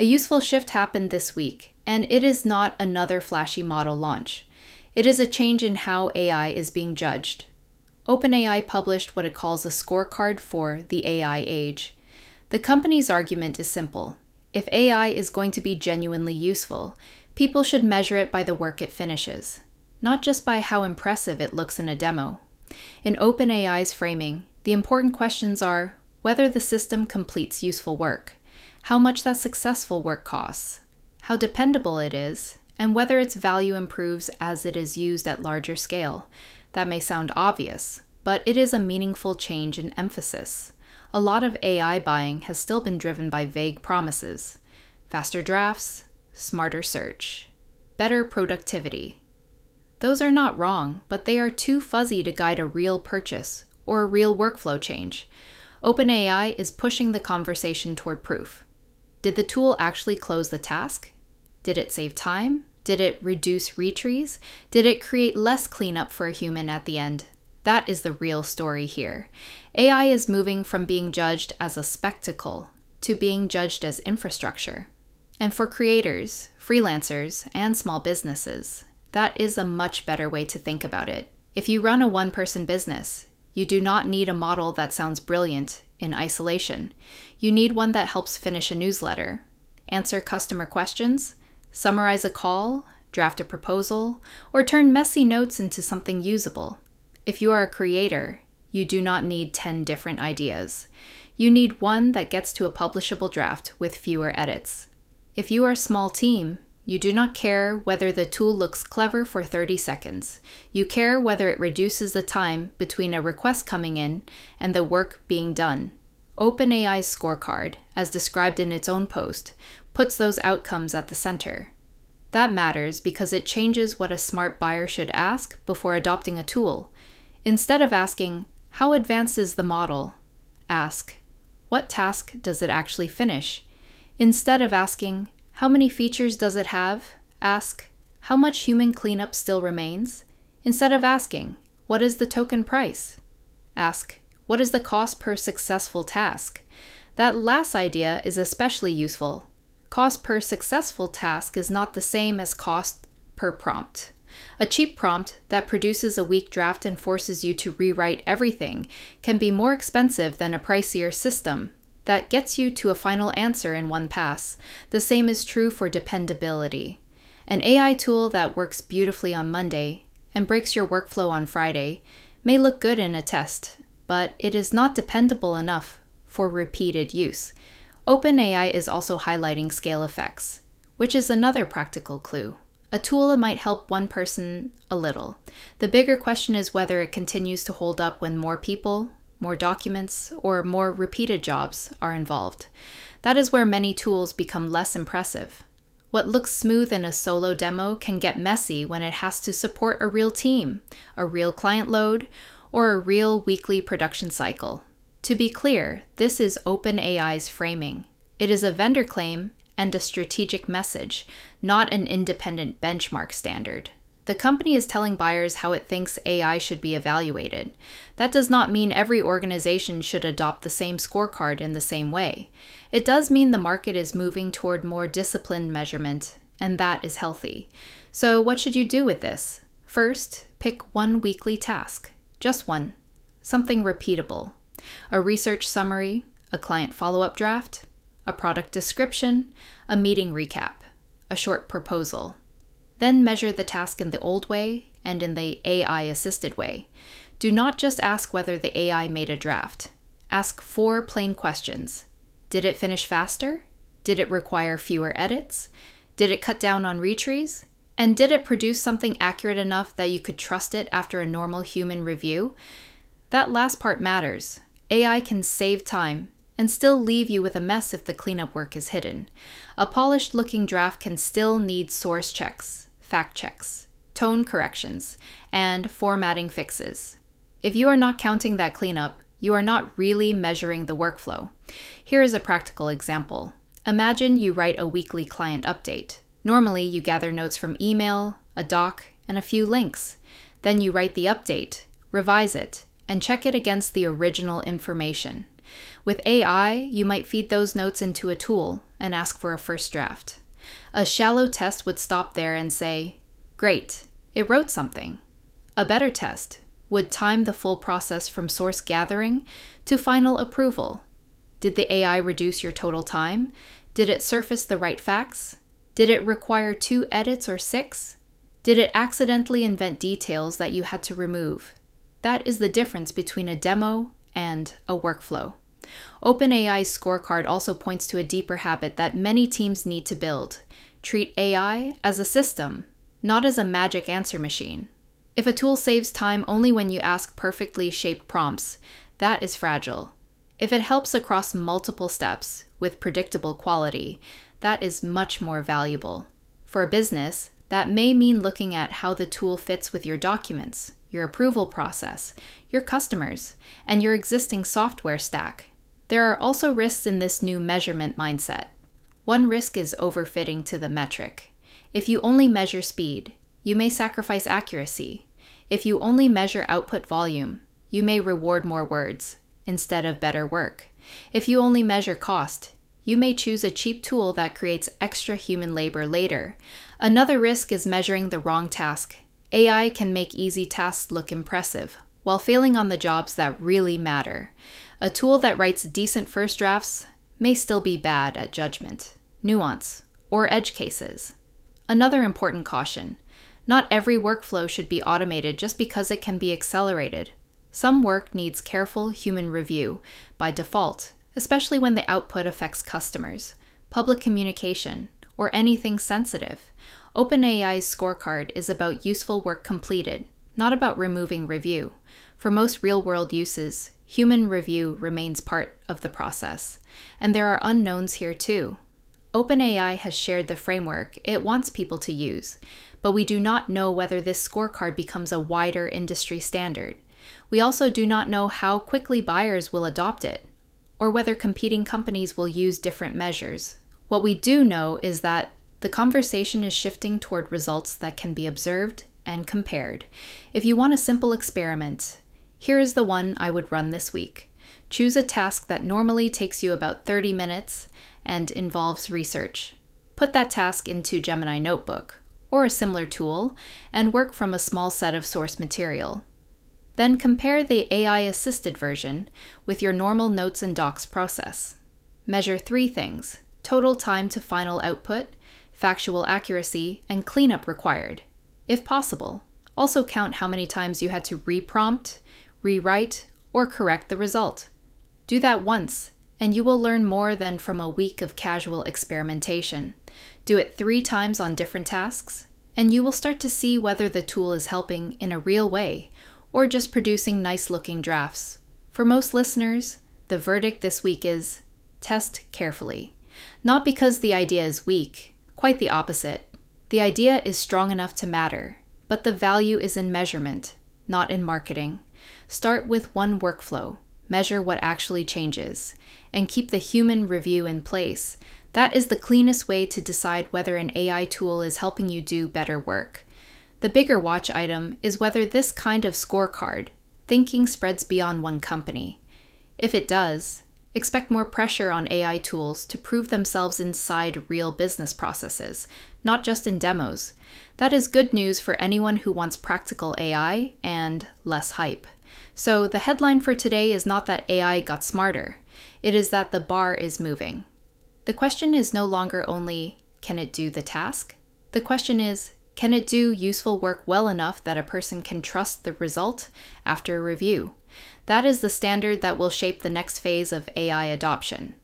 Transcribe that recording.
A useful shift happened this week, and it is not another flashy model launch. It is a change in how AI is being judged. OpenAI published what it calls a scorecard for the AI age. The company's argument is simple. If AI is going to be genuinely useful, people should measure it by the work it finishes, not just by how impressive it looks in a demo. In OpenAI's framing, the important questions are whether the system completes useful work, how much that successful work costs, how dependable it is, and whether its value improves as it is used at larger scale. That may sound obvious, but it is a meaningful change in emphasis. A lot of AI buying has still been driven by vague promises: faster drafts, smarter search, better productivity. Those are not wrong, but they are too fuzzy to guide a real purchase or a real workflow change. OpenAI is pushing the conversation toward proof. Did the tool actually close the task? Did it save time? Did it reduce retries? Did it create less cleanup for a human at the end? That is the real story here. AI is moving from being judged as a spectacle to being judged as infrastructure. And for creators, freelancers, and small businesses, that is a much better way to think about it. If you run a one-person business, you do not need a model that sounds brilliant in isolation. You need one that helps finish a newsletter, answer customer questions, summarize a call, draft a proposal, or turn messy notes into something usable. If you are a creator, you do not need 10 different ideas. You need one that gets to a publishable draft with fewer edits. If you are a small team, you do not care whether the tool looks clever for 30 seconds. You care whether it reduces the time between a request coming in and the work being done. OpenAI's scorecard, as described in its own post, puts those outcomes at the center. That matters because it changes what a smart buyer should ask before adopting a tool. Instead of asking, "How advanced is the model?" ask, "What task does it actually finish?" Instead of asking, "How many features does it have?" ask, "How much human cleanup still remains?" Instead of asking, "What is the token price?" ask, "What is the cost per successful task?" That last idea is especially useful. Cost per successful task is not the same as cost per prompt. A cheap prompt that produces a weak draft and forces you to rewrite everything can be more expensive than a pricier system that gets you to a final answer in one pass. The same is true for dependability. An AI tool that works beautifully on Monday and breaks your workflow on Friday may look good in a test, but it is not dependable enough for repeated use. OpenAI is also highlighting scale effects, which is another practical clue. A tool might help one person a little. The bigger question is whether it continues to hold up when more people, more documents, or more repeated jobs are involved. That is where many tools become less impressive. What looks smooth in a solo demo can get messy when it has to support a real team, a real client load, or a real weekly production cycle. To be clear, this is OpenAI's framing. It is a vendor claim and a strategic message, not an independent benchmark standard. The company is telling buyers how it thinks AI should be evaluated. That does not mean every organization should adopt the same scorecard in the same way. It does mean the market is moving toward more disciplined measurement, and that is healthy. So what should you do with this? First, pick one weekly task. Just one. Something repeatable. A research summary, a client follow-up draft, a product description, a meeting recap, a short proposal. Then measure the task in the old way and in the AI-assisted way. Do not just ask whether the AI made a draft. Ask 4 plain questions. Did it finish faster? Did it require fewer edits? Did it cut down on retries? And did it produce something accurate enough that you could trust it after a normal human review? That last part matters. AI can save time and still leave you with a mess if the cleanup work is hidden. A polished-looking draft can still need source checks, fact checks, tone corrections, and formatting fixes. If you are not counting that cleanup, you are not really measuring the workflow. Here is a practical example. Imagine you write a weekly client update. Normally, you gather notes from email, a doc, and a few links. Then you write the update, revise it, and check it against the original information. With AI, you might feed those notes into a tool and ask for a first draft. A shallow test would stop there and say, "Great, it wrote something." A better test would time the full process from source gathering to final approval. Did the AI reduce your total time? Did it surface the right facts? Did it require 2 edits or 6? Did it accidentally invent details that you had to remove? That is the difference between a demo and a workflow. OpenAI's scorecard also points to a deeper habit that many teams need to build. Treat AI as a system, not as a magic answer machine. If a tool saves time only when you ask perfectly shaped prompts, that is fragile. If it helps across multiple steps with predictable quality, that is much more valuable. For a business, that may mean looking at how the tool fits with your documents, your approval process, your customers, and your existing software stack. There are also risks in this new measurement mindset. One risk is overfitting to the metric. If you only measure speed, you may sacrifice accuracy. If you only measure output volume, you may reward more words instead of better work. If you only measure cost, you may choose a cheap tool that creates extra human labor later. Another risk is measuring the wrong task. AI can make easy tasks look impressive, while failing on the jobs that really matter. A tool that writes decent first drafts may still be bad at judgment, nuance, or edge cases. Another important caution: not every workflow should be automated just because it can be accelerated. Some work needs careful human review by default, especially when the output affects customers, public communication, or anything sensitive. OpenAI's scorecard is about useful work completed, not about removing review. For most real-world uses, human review remains part of the process, and there are unknowns here too. OpenAI has shared the framework it wants people to use, but we do not know whether this scorecard becomes a wider industry standard. We also do not know how quickly buyers will adopt it, or whether competing companies will use different measures. What we do know is that the conversation is shifting toward results that can be observed and compared. If you want a simple experiment, here is the one I would run this week. Choose a task that normally takes you about 30 minutes and involves research. Put that task into Gemini Notebook or a similar tool and work from a small set of source material. Then compare the AI-assisted version with your normal notes and docs process. Measure 3 things: total time to final output, factual accuracy, and cleanup required, if possible. Also count how many times you had to reprompt, rewrite, or correct the result. Do that once, and you will learn more than from a week of casual experimentation. Do it 3 times on different tasks, and you will start to see whether the tool is helping in a real way, or just producing nice-looking drafts. For most listeners, the verdict this week is test carefully. Not because the idea is weak, quite the opposite. The idea is strong enough to matter, but the value is in measurement, not in marketing. Start with one workflow, measure what actually changes, and keep the human review in place. That is the cleanest way to decide whether an AI tool is helping you do better work. The bigger watch item is whether this kind of scorecard thinking spreads beyond one company. If it does, expect more pressure on AI tools to prove themselves inside real business processes, not just in demos. That is good news for anyone who wants practical AI and less hype. So the headline for today is not that AI got smarter. It is that the bar is moving. The question is no longer only, can it do the task? The question is, can it do useful work well enough that a person can trust the result after a review? That is the standard that will shape the next phase of AI adoption.